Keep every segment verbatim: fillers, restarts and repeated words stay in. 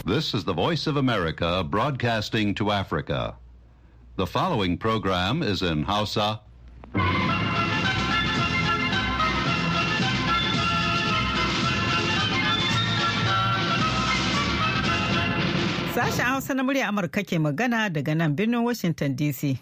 This is the Voice of America broadcasting to Africa. The following program is in Hausa. Sashen Hausa na murya Amurka ke magana daga nan birnin Washington D C.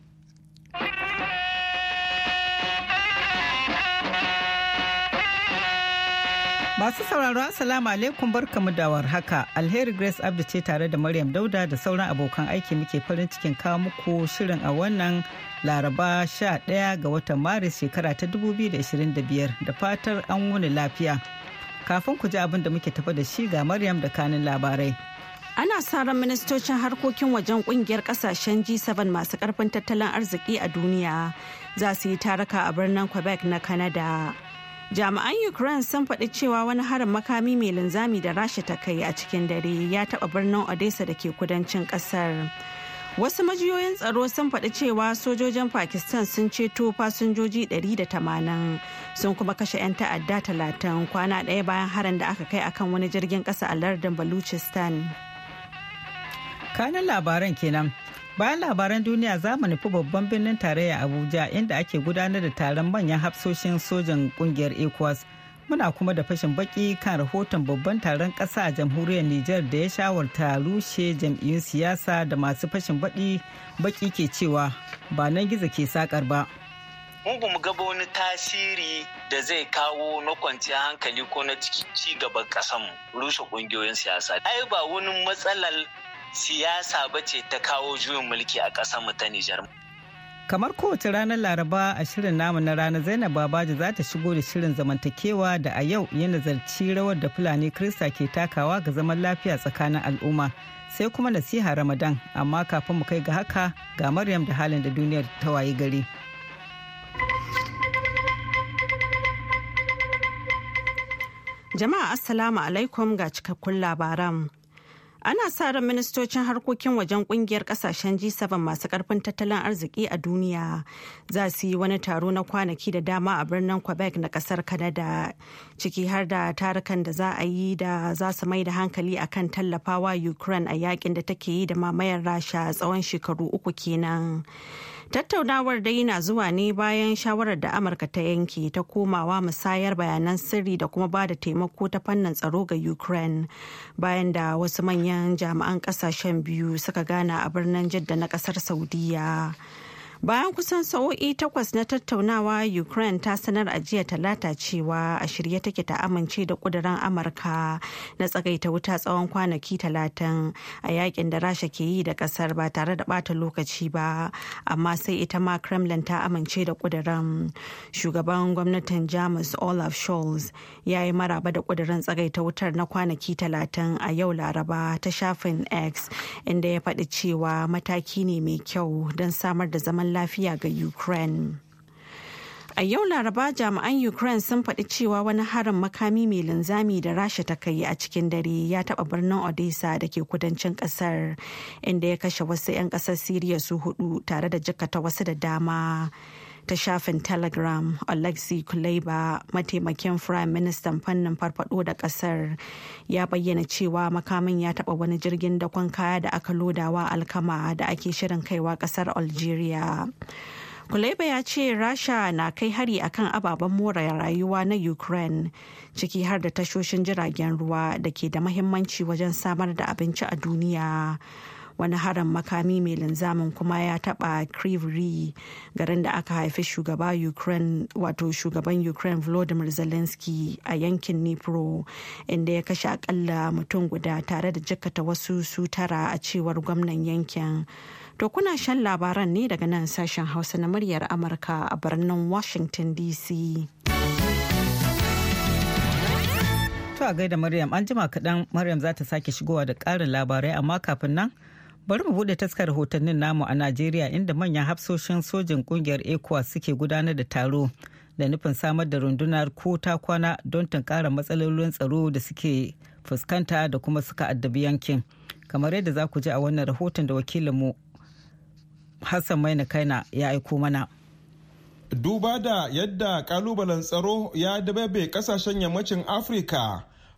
Masu sauraro assalamu alaikum barkamu da warhaka. Alheri Grace Abdu ce tare da Maryam Dauda da sauran abokan aiki muke farin cikin kawo muku shirin a wannan Laraba sha ɗaya ga watan Maris shekara ta dubu biyu da ashirin da biyar da fatar an wuni lafiya. Kafin ku ji abin da muke tafa da shi ga Maryam da kanin labarai. Ana sa ran ministocin harkokin wajen kungiyar kasashen G seven masu karfin tattalin arziki a duniya za su yi taruka a birnin Quebec na Canada. Jami'an Ukraine sun faɗi cewa wani harin makami mai linzami da Rasha ta kai a cikin dare ya taɓa birnin Odessa da ke kudancin ƙasar. Wasu majiyoyin tsaro sun faɗi cewa sojojin Pakistan sun ceto fasinjoji ɗari da tamanin sun kuma kashe 'yan ta'adda talatin kwana ɗaya bayan harin da aka kai akan wani jirgin ƙasa a lardin Baluchistan. Kanin labaran kenan. Bayan labaran duniya za mu nufi babban birnin tarayya Abuja inda ake gudanar da taron manyan hafsoshin sojan kungiyar ECOWAS. Muna kuma da fashin baki kan rahoton babban taron ƙasa a jamhuriyar Nijar da ya shawarta rushe jam'iyyun siyasa da masu fashin baki baki ke cewa ba nan gizo ke sakar ba. Mun ba mu ga wani tasiri da zai kawo na kwanciyar hankali ko na ci gaban ƙasarmu rushe ƙungiyoyin siyasa. Ai ba wani matsalar siyasa ba ce ta kawo juyin mulki a ƙasar mu ta Nijar. Kamar kowace ranar Laraba a shirin namu na rana Zainab Babaji za ta shigo da shirin zamantakewa da a yau ya nazarci rawar da Fulani Krista ke takawa ga zaman lafiya tsakanin al'umma. Sai kuma nasiha Ramadan, amma kafin mu kai ga haka ga Maryam da halin da duniyar ta wayi gari. Jama'a assalamu alaikum ga cikakkun labaran. Ana sa ran ministocin harkokin wajen kungiyar kasashen G seven masu karfin tattalin arziki a duniya za su yi wani taro na kwanaki da dama a birnin Quebec na kasar Canada, ciki har da tarukan da za a yi da za su mai da hankali akan tallafawa Ukraine a yakin da take yi da mamayar Rasha tsawon shekaru uku kenan. Tattaunawar dai na zuwa ne bayan shawarar da Amurka ta yanke ta komawa musayar bayanan sirri da kuma ba da taimako ta fannin tsaro ga Ukraine bayan da wasu manyan jami'an kasashen biyu suka gana a birnin Jidda na kasar Saudiya. Bayan kusan sa'o'i takwas na tattaunawa, Ukraine ta sanar a jiya talata cewa a shirye take ta amince da kudirin Amurka na tsagaita wuta tsawon kwanaki talatin a yakin da Rasha ke yi da kasar ba tare da bata lokaci ba, amma sai ita ma Kremlin ta amince da kudirin. Shugaban gwamnatin Jamus Olaf Scholz ya yi maraba da kudirin tsagaita wutar na kwanaki talatin a yau Laraba ta shafin X, inda ya faɗi cewa mataki ne mai kyau don samar da zaman lafiya ga Ukraine. A yau Laraba jami'an Ukraine sun faɗi cewa wani harin makami mai linzami da Rasha ta kai a cikin dare ya taɓa birnin Odessa da ke kudancin ƙasar, inda ya kashe wasu 'yan ƙasar Siriya su hudu tare da jikkata wasu da dama. Ta shafin Telegram, Alexei Kuleba, mataimakin Firayim Ministan fannin farfado da kasar, ya bayyana cewa makamin ya taba wani jirgin dakon kaya da aka lodawa alkama da ake shirin kaiwa kasar Algeria. Kuleba ya ce Rasha na kai hari akan ababen more rayuwa na Ukraine, ciki har da tashoshin jiragen ruwa da ke da mahimmanci wajen samar da abinci a duniya. Wani harin makami mai linzamin kuma ya taba Kryvyi, garin da aka haifi shugaba Ukraine wato shugaban Ukraine Volodymyr Zelensky a yankin Dnipro, inda ya kashe akalla mutum guda tare da jikkata wasu su tara a cewar gwamnan yankin. To kuna shan labaran ne daga nan sashen Hausa na muryar Amurka a birnin Washington D C. To a gaida Maryam, an jima kaɗan Maryam za ta sake shigowa da ƙarin labarai, amma kafin nan bari mu bude taskar rahotannin namu a Najeriya inda manyan hafsoshin sojin kungiyar ECOWAS suke gudanar da taro da nufin samar da rundunar ko ta kwana don tunkara matsalolin tsaro da suke fuskanta da kuma suka addabi yankin. Kamar yadda za ku ji a wannan rahoton da wakilinmu Hassan Maina Kaina ya aiko mana. Duba da yadda kalubalen tsaro ya dababe kasashen yammacin Afirka,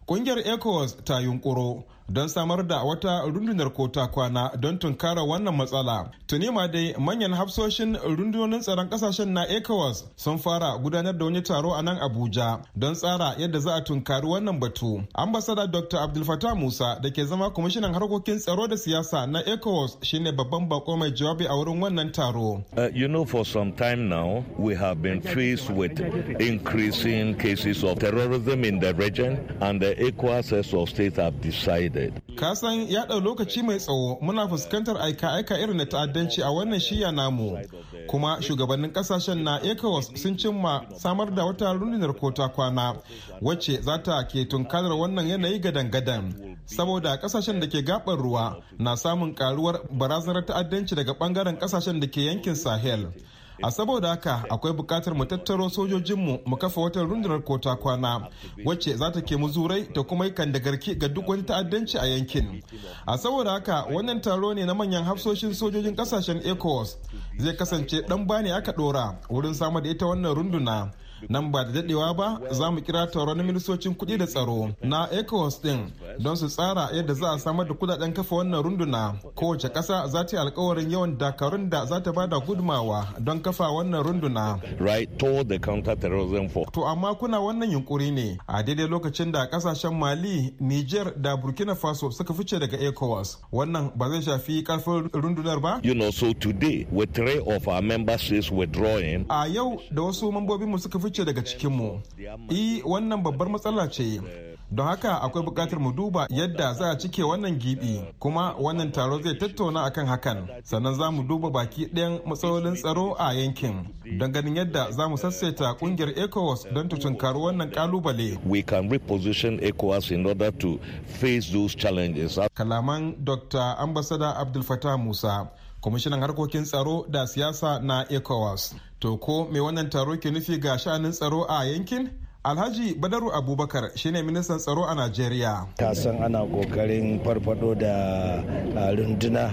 Kungiyar ECOWAS ta yunkuro don samar da wata rundunar kota kwana don tunkara wannan matsala. Tuni ma dai manyan hafsoshin rundunonin tsaron kasashen na ECOWAS sun fara gudanar da wani taro a nan Abuja don tsara yadda za a tunkari wannan batu. Ambassador Doctor Abdul Fattah Musa da ke zama kwamishinan harkokin tsaro da siyasa na ECOWAS shine babban bako mai jawabi a wurin wannan taro. Uh, you know, for some time now we have been faced with increasing cases of terrorism in the region, and the ECOWAS heads of state have decided. Kasan ya ɗau lokaci mai tsawo muna fuskantar aika-aika irin na ta'addanci a wannan shiya namu, kuma shugabannin kasashen na ECOWAS sun cimma samar da wata rundunar kota kwana wacce za ta ke tunkarar wannan yanayi gadan-gadan, saboda kasashen da ke gabar ruwa na samun karuwar barazanar ta'addanci daga bangaren kasashen da ke yankin Sahel. A saboda haka akwai bukatar mu tattaro sojojinmu mu kafa wata rundunar kota kwana wacce za ta ke muzurai ta kuma yi kandagarki ga duk wani ta'addanci a yankin. A saboda haka wannan taro ne na manyan hafsoshin sojojin kasashen ECOWAS zai kasance dan bani aka dora wurin samar da ita wannan runduna. Nan ba da dadewa ba za mu kira taron ministocin kuɗi da tsaro na ECOWAS din don su tsara yadda za a samar da kudaden kafa wannan runduna. Kowace ƙasa za ta yi alkawarin yawan dakarun da za ta bada gudumawa don kafa wannan runduna. Right to the counter-terrorism force. To amma kuna wannan yunkuri ne a daidai lokacin da kasashen Mali, Niger da Burkina Faso suka fice daga ECOWAS. Wannan ba zai shafi karfin rundunar ba? You know, so today with three of our member states withdrawing. A yau da wasu mambobinmu suka fice daga cikinmu. I wannan babbar matsala ce. Don haka akwai bukatar mu duba yadda za a cike wannan gibi, kuma wannan taro zai tattauna akan hakan. Sannan za mu duba baki ɗayan matsalolin tsaro a yankin don ganin yadda za mu sassaita kungiyar ECOWAS don ta tunkari wannan kalubale. We can reposition ECOWAS in order to face those challenges. Kalaman Doctor Ambassador Abdul Fattah Musa, kwamishinan harkokin tsaro da siyasa na ECOWAS. To ko me wannan taro ke nufi ga sha'anin tsaro a yankin? Alhaji Badaru Abubakar shine ministan tsaro a Najeriya. Ta san ana kokarin farfado da runduna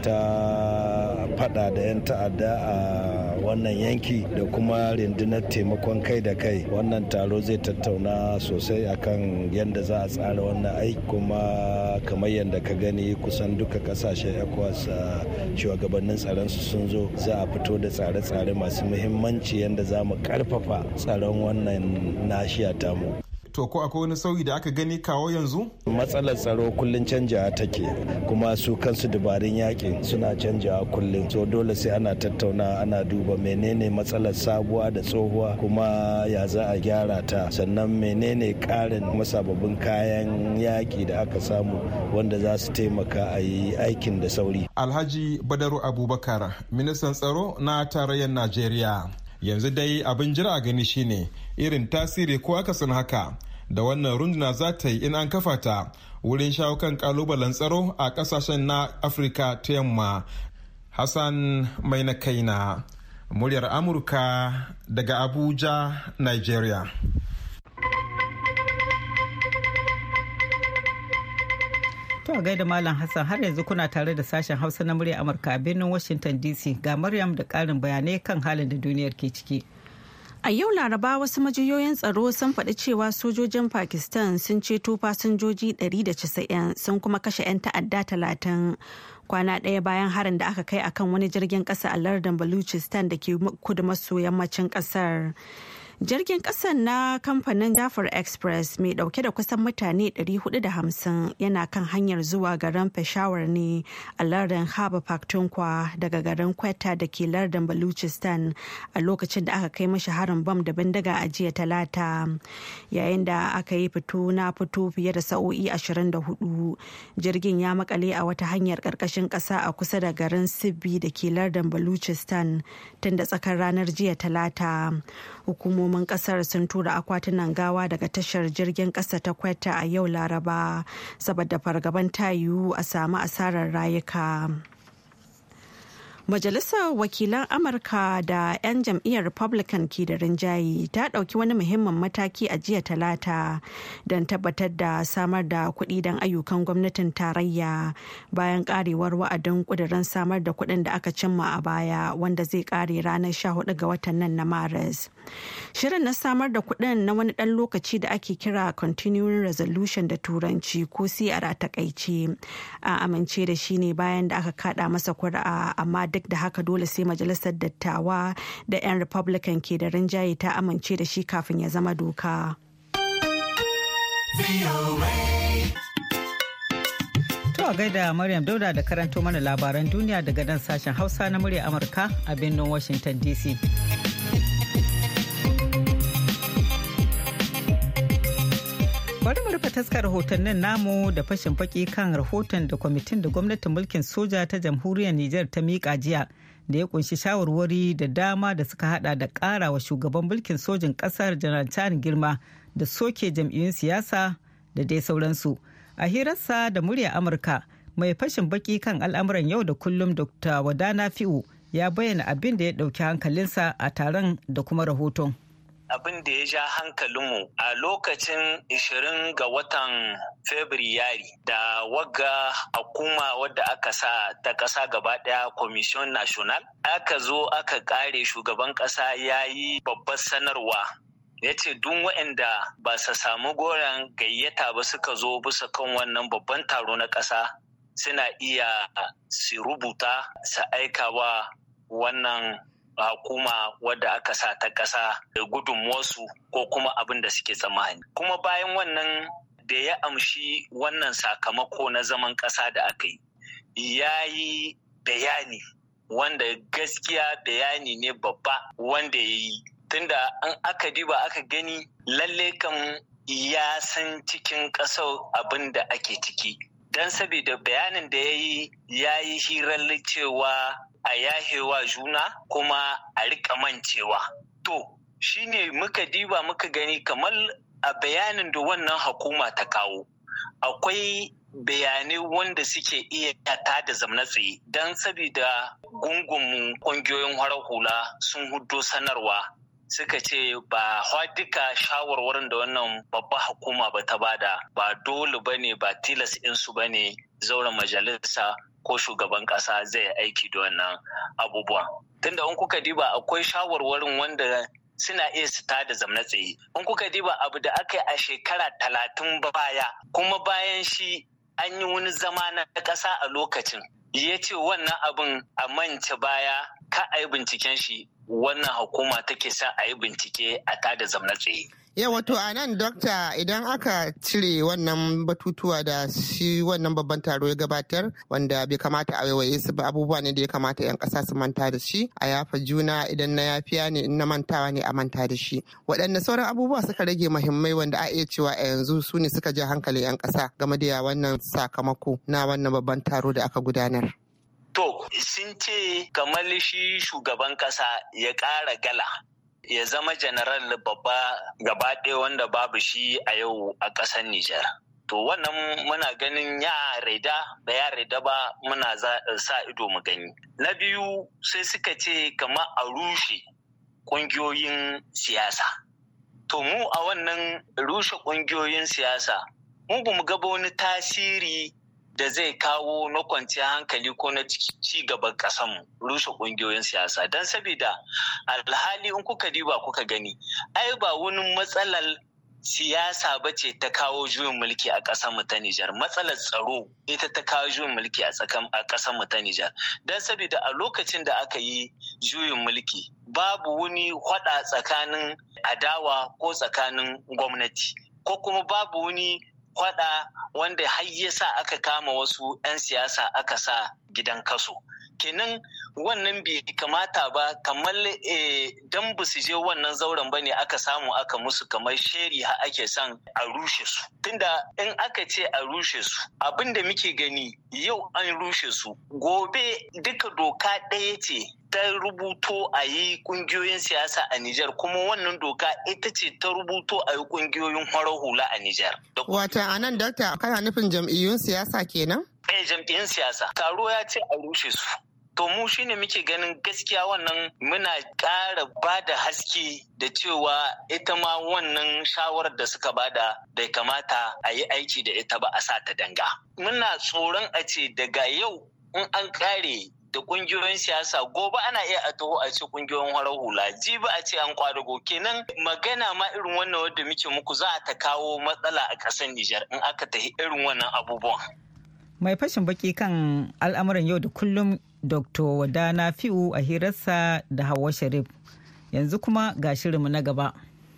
ta fada da 'yan ta'adda a wannan yanki da kuma rundunar taimakon kai da kai. Wannan taro zai tattauna sosai akan yadda za a tsara wannan aiki, kuma kamar yadda ka gani kusan duka kasashen ECOWAS shugabannin tsaron su sun zo. Za a fito da tsare-tsare masu muhimmanci yadda za mu karfafa tsaron wannan nashiya tamu. To ko akwai wani sauyi da aka gani kawo yanzu? Matsalar tsaro kullum canjawa take, kuma su kansu dabarun yakin suna canjawa kullum. So dole sai ana tattauna, ana duba menene matsalar sabuwa da tsohuwa, kuma ya za a gyara ta. Sannan menene karin masababbin kayan yaki da aka samu wanda za su taimaka a yi aikin da sauri. Alhaji Badaru Abubakar, ministan tsaro na tarayyar Najeriya. Yanzu dai abin jira a gani shine irin tasiri ko akasin haka da wannan runduna za ta yi in an kafa ta wurin shawo kan kalubalen tsaro a kasashen na Afirka ta yamma. Hassan mai na kaina, muryar Amurka daga Abuja, Nigeria. To a gaida Malam Hassan, har yanzu kuna tare da sashen Hausa na murya Amurka a birnin Washington D C. Ga Maryam da ƙarin bayanai kan halin da duniyar ke ciki. A yau Laraba wasu majiyoyin tsaro sun faɗi cewa sojojin Pakistan sun ceto fasinjoji ɗari da casa'in sun kuma kashe 'yan ta'adda talatin. Kwana ɗaya bayan harin da aka kai akan wani jirgin ƙasa a lardin Baluchistan da ke kudu maso yammacin ƙasar. Jirgin ƙasan na kamfanin Jafar Express mai ɗauke da kusan mutane ɗari hudu da hamsin yana kan hanyar zuwa garin Peshawar ne a lardin Khyber Pakhtunkhwa daga garin Quetta da ke lardin Baluchistan a lokacin da aka kai mashi harin bam da bindiga a jiya Talata. Yayin da aka yi fito na fito fiye da sa'o'i ashirin da hudu, jirgin ya makale a wata hanyar ƙarƙashin ƙasa a kusa da garin Sibbi da ke lardin Baluchistan tun da tsakar ranar jiya Talata. Hukumomin kasar sun tura akwatunan gawa daga tashar jirgin kasa ta Quetta a yau Laraba saboda fargaban ta yiwu a samu asarar rayuka. Majalisar Wakilan Amurka da 'yan jam'iyyar Republican ke da rinjaye ta ɗauki wani muhimmin mataki a jiya Talata don tabbatar da samar da kuɗi don ayyukan gwamnatin tarayya bayan ƙarewar wa'adin ƙudurin samar da kuɗin da aka cimma a baya wanda zai ƙare ranar sha hudu ga watan nan na Maris. Shirin na samar da kuɗin na wani ɗan lokaci da ake kira Continuing Resolution da Turanci ko C R a takaice a amince da shi ne bayan da aka kaɗa masa kuri'a, amma duk da haka dole sai majalisar dattawa da 'yan Republican ke da rinjaye ta amince da shi kafin ya zama doka. To a gaida Maryam Dauda da karanto mana labaran duniya daga nan sashen Hausa na murya Amurka a birnin Washington D C. Bari mu rufe taskar rahotannin namu da fashin faki kan rahoton da kwamitin da gwamnatin mulkin soja ta jamhuriyar Nijar ta miƙa jiya da ya kunshi shawarwari da dama da suka hada da ƙara wa shugaban mulkin sojin ƙasar Janar Tani girma da soke jam'iyyun siyasa da dai sauransu. A hirarsa da murya Amurka, mai fashin baki kan al'amuran yau da kullum Dokta Wadana Fi'u ya bayyana abin da ya ɗauki hankalinsa a taron da kuma rahoton. Abin da ya ja hankalinmu a lokacin ishirin ga watan Fabrairu da wagga hukuma wadda aka sa ta ƙasa gaba ɗaya Commission National aka zo aka ƙare shugaban ƙasa ya yi babbar sanarwa. Ya ce duk waɗanda ba su samu goron gayyata ba suka zo bisa kan wannan babban taro na ƙasa suna iya su rubuta su aika wa wannan hukuma wadda aka sa ta ƙasa da gudunmuwarsu ko kuma abin da suke tsammani. Kuma bayan wannan da ya amshi wannan sakamako na zaman ƙasa da aka yi, ya yi bayani wanda gaskiya bayani ne babba wanda ya yi. Tunda an aka diba aka gani lalle kan ya san cikin ƙasar abin da ake ciki. Don saboda bayanin da ya yi ya yi hirar cewa a yahewa juna kuma a rika mancewa. To, shi ne muka diba muka gani kamar a bayanin da wannan hukuma ta kawo. Akwai bayanai wanda suke iya tada zamna tsaye don saboda gungun ƙungiyoyin farar hula sun hudo sanarwa. Suka ce ba duka shawarwarin da wannan babba hukuma ba ta bada ba dole ba ne ba tilas insu ba ne zauren majalisa ko shugaban kasa zai aiki da wannan abubuwa. Tunda in kuka diba akwai shawarwarin wanda suna iya su tada zamna tsaye. In kuka diba abu da aka yi a shekara talatin baya kuma bayan shi an yi wani zama na ƙasa a lokacin. Ya ce wannan abin a mance baya ka a yi binciken shi wannan hukuma take son a yi bincike a tada zamna tsaye. Ya wato a nan dokta idan aka cire wannan batutuwa da shi wannan babban taro ya gabatar wanda bai kamata a waiwaye su ba abubuwa ne da ya kamata 'yan ƙasa su manta da shi a yafa juna idan na yafiya ne in na mantawa ne a manta da shi. Waɗanne sauran abubuwa suka rage muhimmai wanda a iya cewa a yanzu su ne suka ja hankalin 'yan ƙasa game da wannan sakamako na wannan babban taro da aka gudanar. To, sun ce kamar shi shugaban ƙasa ya ƙara gala. Ya zama janaral babba gaba ɗaya wanda babu shi a yau a ƙasar Nijar. To wannan muna ganin ya raida ba ya raida ba muna sa ido mu gani. Na biyu sai suka ce kama a rushe ƙungiyoyin siyasa. To mu a wannan rushe ƙungiyoyin siyasa mu ba mu gaba wani tasiri da zai kawo na kwanciyar hankali ko na ci gaban ƙasanmu rushe ƙungiyoyin siyasa don saboda alhali in kuka diba kuka gani ai ba wani matsalar siyasa ba ce ta kawo juyin mulki a ƙasarmu ta Nijar matsalar tsaro ita ta kawo juyin mulki a ƙasarmu ta Nijar don saboda a lokacin da aka yi juyin mulki babu wani hwada tsakanin adawa ko tsakanin gwamnati ko kuma babu wani kwada wanda har ya sa aka kama wasu 'yan siyasa aka sa gidan kaso. Kenan wannan bai kamata ba kamar dan ba su je wannan zauren ba ne aka samu aka musu kamar sheri ha ake son a rushe su. Tunda in aka ce a rushe su abin da muke gani yau an rushe su gobe duka doka ɗaya ce ta rubuto a yi kungiyoyin siyasa a Nijar kuma wannan doka ita ce ta rubuto a yi kungiyoyin farar hula a Nijar. Wata a nan dakta kana nufin jam'iyyun siyasa kenan? Eh jam'iyyun siyasa. Taro ya ce a rushe su. To mu shine muke ganin gaskiya wannan muna ƙara ba da haske da cewa ita ma wannan shawarar da suka bada bai kamata a yi aiki da ita ba a sa ta danga. Muna tsoron a ce daga yau in an ƙare da kungiyoyin siyasa gobe ana iya a taho a ce kungiyoyin farar hula jibi a ce an kwadago kenan magana ma irin wannan wanda muke muku za ta kawo matsala a ƙasar Nijar in aka tafi irin wannan abubuwan. Mai fashin baki kan al'amuran yau da kullum Doctor Wadana Fiu a hirarsa da Hauwa Sharif. Yanzu kuma ga shirinmu na gaba.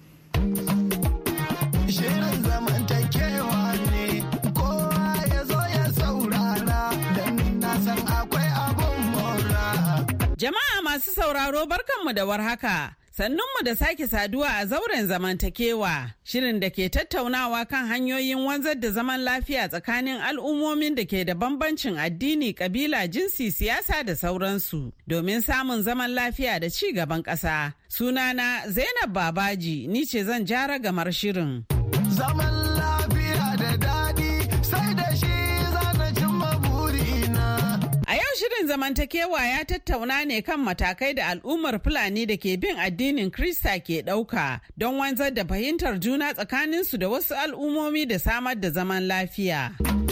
Shirin zamantakewa ne kowa ya zo ya saurara don na san akwai abun mora. Jama'a masu sauraro barkanmu da warhaka. Sannunmu da sake saduwa a zauren zamantakewa, shirin da ke tattaunawa kan hanyoyin wanzar da zaman lafiya tsakanin al'ummomin da ke da bambancin addini, kabila, jinsi, siyasa da sauransu, domin samun zaman lafiya da ci gaban ƙasa. Sunana Zainab Babaji, ni ce zan jara gamar shirin. Zaman lafiya da daɗi sai da shi zana cimma burina. A yau shirin zamantakewa ya tattauna ne kan matakai da al'ummar Fulani da ke bin addinin Krista ke ɗauka don wanzar da fahimtar juna tsakaninsu da wasu al'ummomi da samar da zaman lafiya.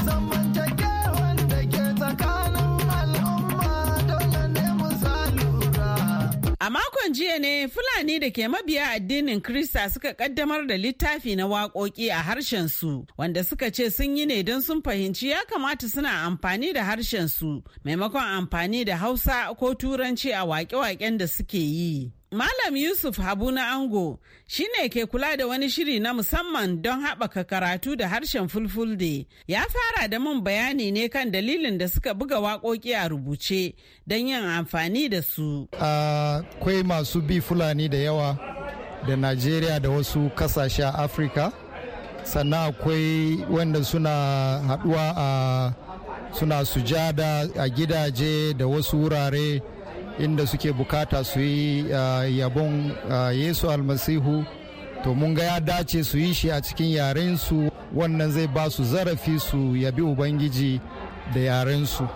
Zamantakewan da ke tsakanin al'umma dole ne mu sa lura. A makon jiya ne Fulani da ke mabiya addinin Krista suka kaddamar da littafi na waƙoƙi a harshen su, wanda suka ce sun yi ne don sun fahimci ya kamata suna amfani da harshen su maimakon amfani da Hausa ko Turanci a waƙe-waƙen da suke yi. Malam Yusuf Habu na Ango shine ke kula da wani shiri na musamman don haɓaka karatu da harshen Fulfulde. Ya fara da mun bayani ne kan dalilin da suka buga waƙoƙi a rubuce don yin amfani da su. Akwai masu bi Fulani da yawa da Najeriya da wasu kasashe a Afirka. Sannan akwai wanda suna haɗuwa a suna sujada a gidaje da wasu wurare inda suke bukata su yi uh, yabon uh, Yesu almasihu, to mun ga ya dace su yi shi a cikin yarensu, wannan zai ba su zarafi su yabi Ubangiji da yarensu.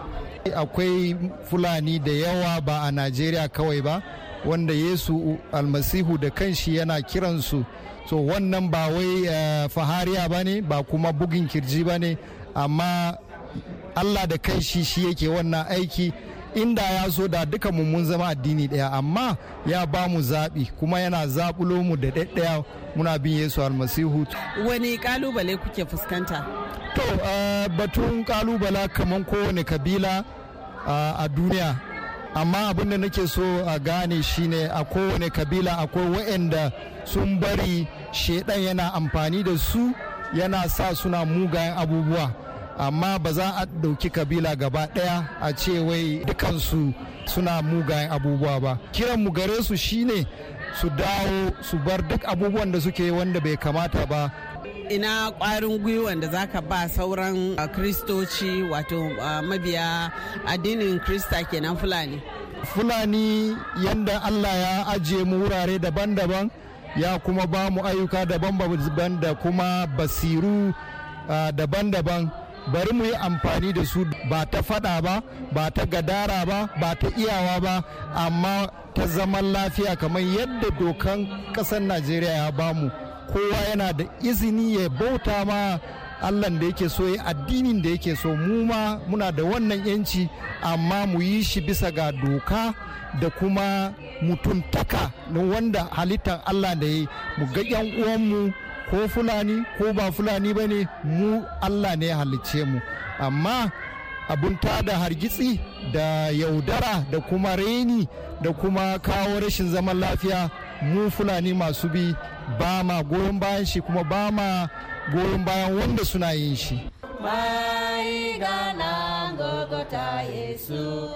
Akwai Fulani da yawa ba a Najeriya kawai ba wanda Yesu almasihu da kanshi yana kiransu, so wannan ba wai uh, fahariya ba ne ba kuma bugin kirji ba ne, amma Allah da kanshi shi yake wannan aiki. Inda ya so da duka mu mun zama addini daya, amma ya ba mu zaɓi kuma yana zaɓulo mu da ɗaya muna bin Yesu almasihu. Wani kalubale kuke fuskanta? To uh, batun kalubala kamar kowane kabila uh, a duniya, amma abin da nake so a gane shine a kowane kabila akwai waɗanda sun bari shedan yana amfani da su, yana sa suna mugayen abubuwa. Amma ba za a ɗauki kabila gaba ɗaya a ce wai dukansu suna mugayen abubuwa ba. Kiran mu gare su shine su dawo su bar duk abubuwan da suke wanda bai kamata ba. Ina ƙwarin gwiwan da za ka ba sauran kristoci wato mabiya addinin Krista kenan Fulani? Fulani yanda Allah ya ajiye mu wurare daban-daban, ya kuma ba mu ayyuka daban-daban da kuma basiru daban-daban. Bari mu yi amfani da su ba ta fada ba, ba ta gadara ba, ba ta iyawa ba, amma ta zaman lafiya kamar yadda dokan ƙasar Najeriya ya bamu. Kowa yana da izini ya bauta ma Allah da yake so, ya addinin da yake so. Mu ma muna da wannan yanci, amma mu yi shi bisa ga doka da kuma mutuntaka na wanda halittar Allah da ya yi. Mu ga 'yan uwanmu ko Fulani ko ba Fulani ba ne, mu Allah ne ya halicce mu, amma abun tada hargitsi da yaudara da kuma reni da kuma kawo rashin zaman lafiya, mu Fulani masu bi ba ma goyon bayan shi, kuma ba ma goyon bayan wanda suna yin shi. Mai gana gogota Yesu,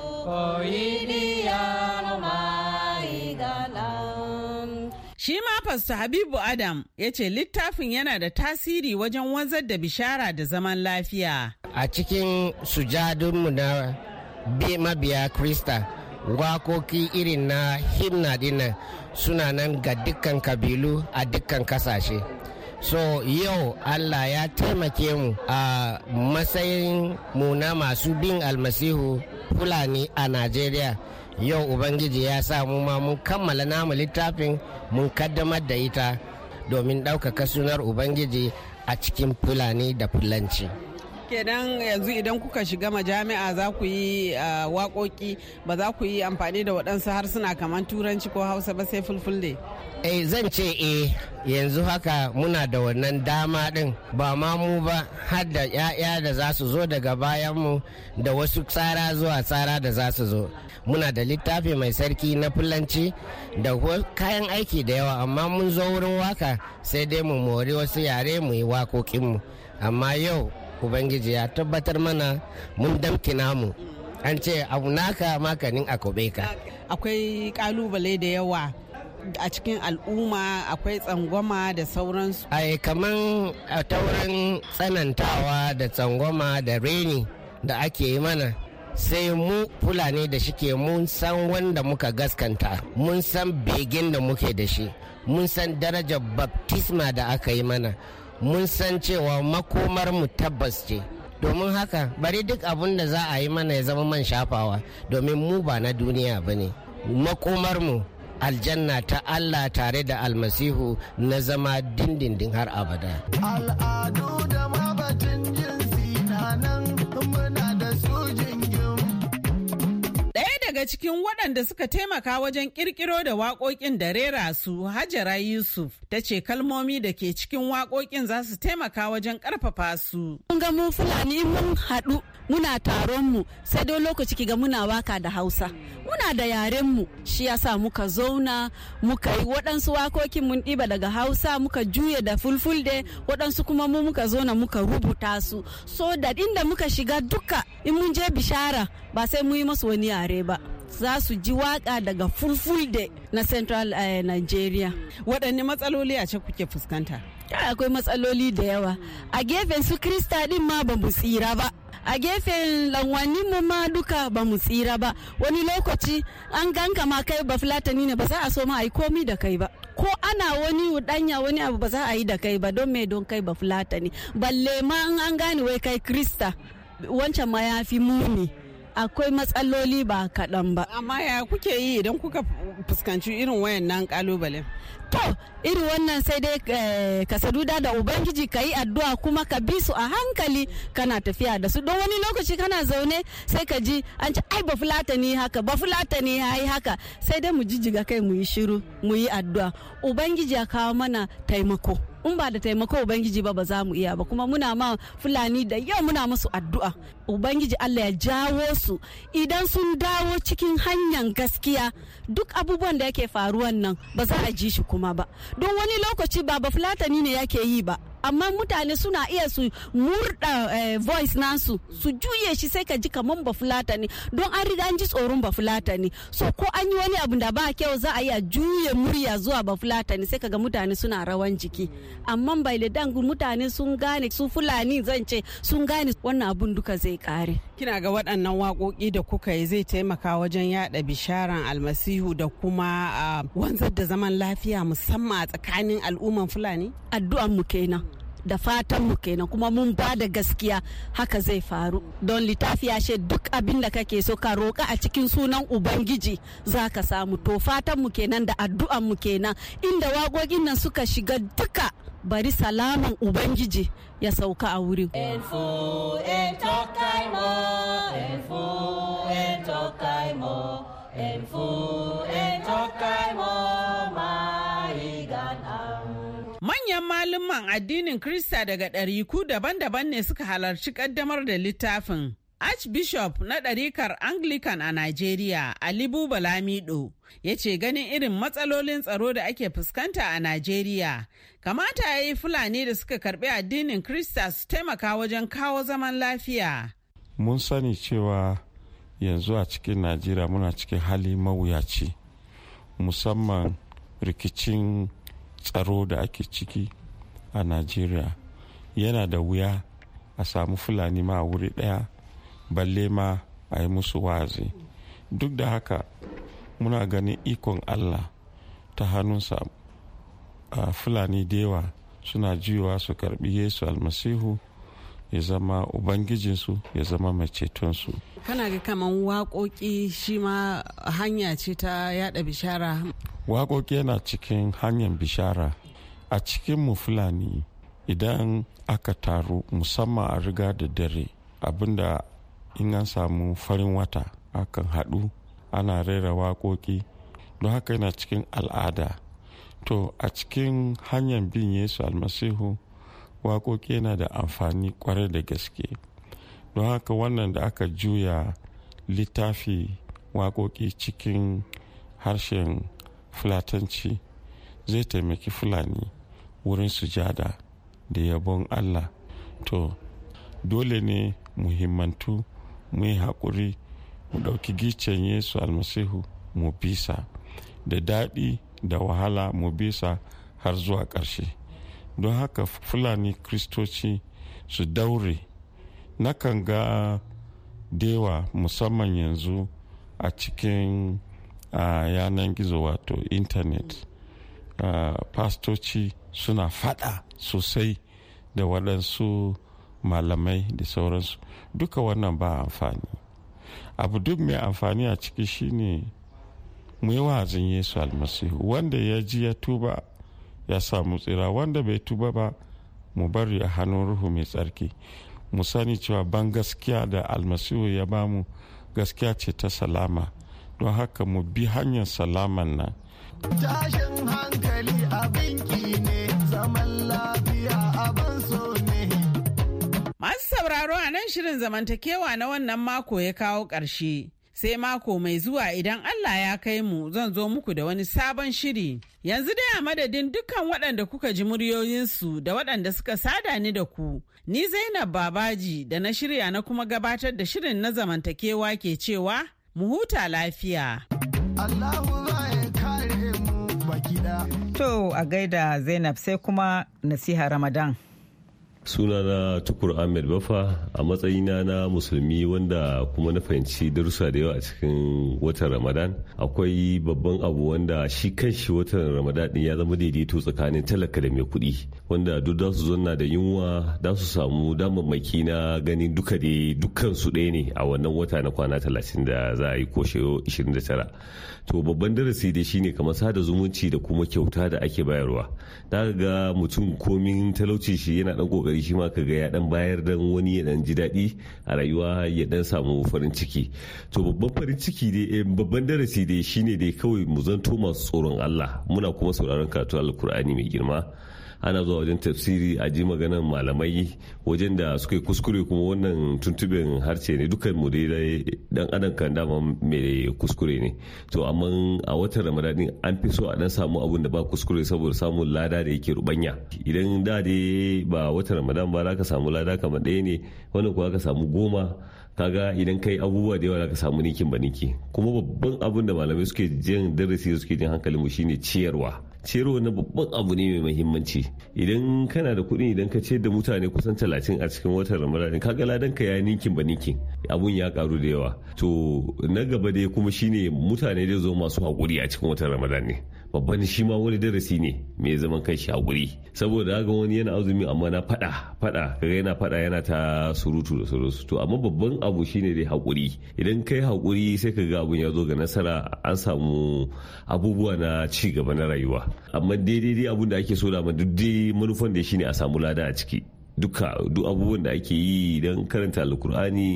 koyidiyar mai gana. Shi ma Pastor Habibu Adam ya ce littafin yana da tasiri wajen wanzar da bishara da zaman lafiya. A cikin sujadunmu na mabiya Krista, wakoki irin na himna dinnan suna nan ga dukkan kabilu a dukkan kasashe. so yau Allah ya taimake mu a matsayin mu na masu bin almasihu fulani a Najeriya. Yau Ubangiji ya sa mu ma mun kammala namu littafin mun kaddamar da ita domin ɗaukaka sunar Ubangiji a cikin fulani da fulanci. Kenan yanzu idan kuka shiga majami'a za ku yi waƙoƙi ba za ku yi amfani da waɗansu harsuna kamar turanci ko hausa ba sai fulfulde. Eh zan ce eh yanzu haka muna da wannan dama din ba ma mu ba har da 'ya'ya da za su zo daga bayanmu da wasu tsara zuwa tsara da za su zo. Muna da littafi mai sarki na fulanci da kayan aiki da yawa amma mun zo wurin waka sai dai mu mori wasu yare mu yi waƙoƙinmu. Amma yau Ubangiji ya tabbatar mana mun damkina mu an ce abu naka makanin a kobe ka. Akwai kalubale da yawa a cikin al'umma, akwai tsangwama da sauransu. Ai kaman a taurin tsanantawa da tsangwama da reni da ake yi mana sai mu fulani da shike mun san wanda muka gaskanta, mun san begin da muke da shi, mun san darajar baptisma da aka yi mana, mun san cewa makomar mu tabbas ce. Domin haka bari duk abin da za a yi mana ya zama man shafawa domin mu ba na duniya ba ne. Makomar mu aljanna ta Allah tare da almasihu na zama dindindin har abada. Al'adu da mabatin jinsi na nan muna da su jingim. Ɗaya daga cikin waɗanda suka taimaka wajen ƙirƙiro da waƙoƙin da rera su, Hajara Yusuf, ta ce kalmomi da ke cikin waƙoƙin za su taimaka wajen ƙarfafa su. Mun ga mu Fulani mun haɗu muna taron mu sai dai lokaci kiga muna waka da Hausa. Muna da yaren mu shi yasa muka zauna muka yi waɗansu wakokin mun ɗiba daga Hausa muka juye da fulfulde waɗansu kuma mu muka zauna muka rubuta su so da inda muka shiga duka in mun je bishara ba sai mu yi masu wani yare ba. Za su ji waka daga fulfulde na Central uh, Nigeria. Waɗanne matsaloli a ce kuke fuskanta? Akwai matsaloli da yawa. A gefen su Krista din ma ba mu tsira ba. A gefen lanwanin mu ma duka ba mu tsira ba. Wani lokaci an ganka ma kai ba fulatani ne ba za a so ma a yi komi da kai ba. Ko ana wani wudanya wani abu ba za a yi da kai ba don me don kai ba fulatani. Balle ma an gane wai kai Krista wancan ma ya fi muni. Akwai matsaloli ba kaɗan ba. Amma ya kuke yi idan kuka fuskanci irin wayannan kalubalen? To irin wannan sai dai eh, ka saduda da Ubangiji ka yi addu'a kuma ka bi su a hankali kana tafiya da su. Don wani lokaci kana zaune sai ka ji an ce ai ba fulatani haka ba fulatani ya yi haka sai dai mu jijjiga kai mu yi shiru mu yi addu'a. Ubangiji ya kawo mana taimako. In ba da taimako Ubangiji ba ba za mu iya ba kuma muna ma Fulani da yau muna musu addu'a Ubangiji Allah ya jawo su idan sun dawo cikin hanyar gaskiya duk abubuwan da yake faruwan nan ba za a ji shi kuma ba don wani lokaci ba ba Fulatani ne yake yi ba amma mutane suna iya su murda eh, voice nasu su juye shi sai ka ji kaman ba Fulatani don an riga an ji tsoron ba Fulatani so ko an yi wani abu da ba kyau za a iya juye murya zuwa ba Fulatani sai kaga mutane suna rawan jiki amma bai da dangu mutane sun gane su Fulani zan ce sun gane wannan abun duka zai kare. Kina ga waɗannan waƙoƙi da kuka yi zai taimaka wajen yada bisharan almasihu da kuma uh, wanzar da zaman lafiya musamman a tsakanin al'umman Fulani? Addu'an mu kenan. Da fatan mu kenan kuma mun ba da gaskiya haka zai faru don littafi ya ce duk abin da kake so ka roƙa a cikin sunan Ubangiji za ka samu to fatan mu kenan da addu'an mu kenan inda waƙoƙin nan suka shiga duka bari salaman Ubangiji ya sauka a wurin. Elfu etokaimo, elfu etokaimo, elfu etokaimo maiganam. Manyan malaman addinin Krista daga ɗariku daban-daban ne suka halarci ƙaddamar da littafin. Archbishop na ɗarikar Anglican a Najeriya, Ali Buba Lamido, ya ce ganin irin matsalolin tsaro da ake fuskanta a Najeriya, kamata ya yi Fulani da suka karɓi addinin Krista su taimaka wajen kawo zaman lafiya. Mun sani cewa yanzu a cikin Najeriya muna cikin hali mawuyaci, musamman rikicin tsaro da ake ciki a Najeriya. Yana da wuya a samu Fulani ma a wuri ɗaya. Balle ma a yi musu wazi. Duk da haka muna ganin ikon Allah ta hannunsa a Fulani da yawa suna juyawa su karbi Yesu almasihu ya zama ubangijinsu, ya zama mai cetonsu. Kana ga kaman waƙoƙi shi ma hanya ce ta yada bishara? Waƙoƙi yana cikin hanyar bishara. A cikin mu Fulani idan aka taru musamman a riga da dare, abinda in an samu farin wata akan haɗu ana rera waƙoƙi, don haka yana cikin al'ada. To a cikin hanyar bin Yesu almasihu waƙoƙi yana da amfani ƙwarai da gaske. Don haka wannan da aka juya littafi waƙoƙi cikin harshen Fulatanci zai taimaki Fulani wurin sujada da yabon Allah. To dole ne muhimmantu mu yi haƙuri mu ɗauki gicen Yesu almasihu mu bisa, da daɗi da wahala mu bisa har zuwa ƙarshe. Don haka Fulani Kristoci su daure. Nakan ga dewa musamman yanzu a cikin uh, yanan gizo wato intanet, uh, pastoci suna fada sosai da waɗansu malamai da sauransu. Duka wannan ba amfani. Abu duk mai amfani a ciki shine mu yi wa'azin Yesu almasihu. Wanda ya ji ya tuba ya samu tsira, wanda bai tuba ba mu bari a hannun Ruhu mai tsarki. Mu sani cewa ban gaskiya da almasihu ya bamu gaskiya ce ta salama, don haka mu bi hanyar salaman nan. Tashin hankali abin ki ne, zaman lafiya abin so ne. Masu sauraro, a nan shirin zamantakewa na wannan mako ya kawo ƙarshe. Sai mako mai zuwa idan Allah ya kai mu zan zo muku da wani sabon shiri. Yanzu dai a madadin dukkan waɗanda kuka ji muryoyinsu da waɗanda suka sada ni da ku. Ni Zainab Babaji da na shirya na kuma gabatar da shirin na zamantakewa ke cewa mu huta lafiya. Allahu ya kare mu baki da. To a gaida Zainab, sai kuma nasiha Ramadan. Sunana Tukur Ahmed Bafa, a matsayina na musulmi wanda kuma na fahimci darussa da yawa a cikin watan Ramadan. Akwai babban abu wanda shi kanshi watan Ramadan din ya zama daidaito tsakanin talaka da mai kuɗi, wanda duk da su zonna da yunwa da su samu damammaki na ganin duka da dukkan su ɗaya ne a wannan wata na kwana talatin da za a yi ko ishirin da tara. To babban darasi dai shine kamar sada zumunci da kuma kyauta da ake bayarwa. Da ga mutum komin talauci shi yana dan kokari shi ma kaga ya dan bayar dan wani ya dan ji daɗi a rayuwa, ya dan samu farin ciki. To babban farin ciki dai babban darasi dai shine dai kawai mu zanto masu tsoron Allah, muna kuma sauraron karatu Alkur'ani mai girma. Ana zuwa wajen tafsiri a ji maganan malamai wajen da suka yi kuskure, kuma wannan tuntuɓin harshe ne, dukkan mu dai dan adam kan dama mai kuskure ne. To amma a watan Ramadan an fi so a dan samu abun da ba kuskure saboda samun lada da yake rubanya. Idan da dai ba watan Ramadan ba za ka samu lada kamar ɗaya ne, wannan kuwa ka samu goma. Kaga idan kai abubuwa da yawa za ka samu nikin ba niki. Kuma babban abun da malamai suke jin darasi suke jin hankalin mu shine ciyarwa. Ciyarwa na babban abu ne mai muhimmanci. Idan kana da kuɗi, idan ka ciyar da mutane kusan talatin a cikin watan Ramadan, kaga ladan ka ya ninkin ba ninkin, abun ya karu da yawa. To na gaba dai kuma shine mutane da zo masu haƙuri a cikin watan Ramadan ne. Babban shi ma wani darasi ne mai zaman kai shi haƙuri, saboda ga wani yana azumi amma na faɗa faɗa kaga yana faɗa yana ta surutu da sauransu. To amma babban abu shine dai haƙuri. Idan kai haƙuri sai ka ga abun ya zo ga nasara, an samu abubuwa na ci gaba na rayuwa. Amma daidai dai abun da ake so da duk dai manufan da shine a samu lada a ciki. Duka duk abubuwan da ake yi don karanta alkur'ani,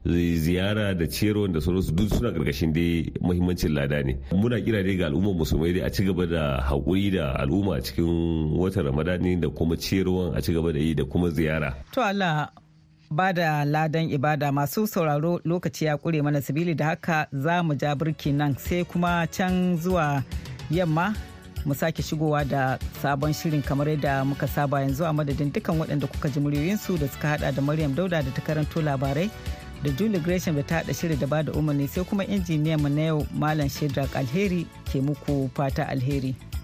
ziyara da ciyarwa da sauransu duk suna karkashin dai muhimmancin lada ne. Muna kira dai ga al'ummar musulmai dai a ci gaba da haƙuri da al'umma a cikin watan Ramadani da kuma ciyarwa a ci gaba da yi da kuma ziyara. To Allah ba da ladan ibada. Masu sauraro, lokaci ya kure mana, sabili da haka za mu ja birki nan sai kuma can zuwa yamma mu sake shigowa da sabon shirin kamar yadda muka saba. Yanzu a madadin dukkan waɗanda kuka ji muryoyinsu da suka hada da Maryam Dauda da ta karanto labarai, da Julie Gresham da ta hada shirin da bada umarni, sai kuma injiniyan mu na yau Malam Shedrack Alheri ke muku fata alheri.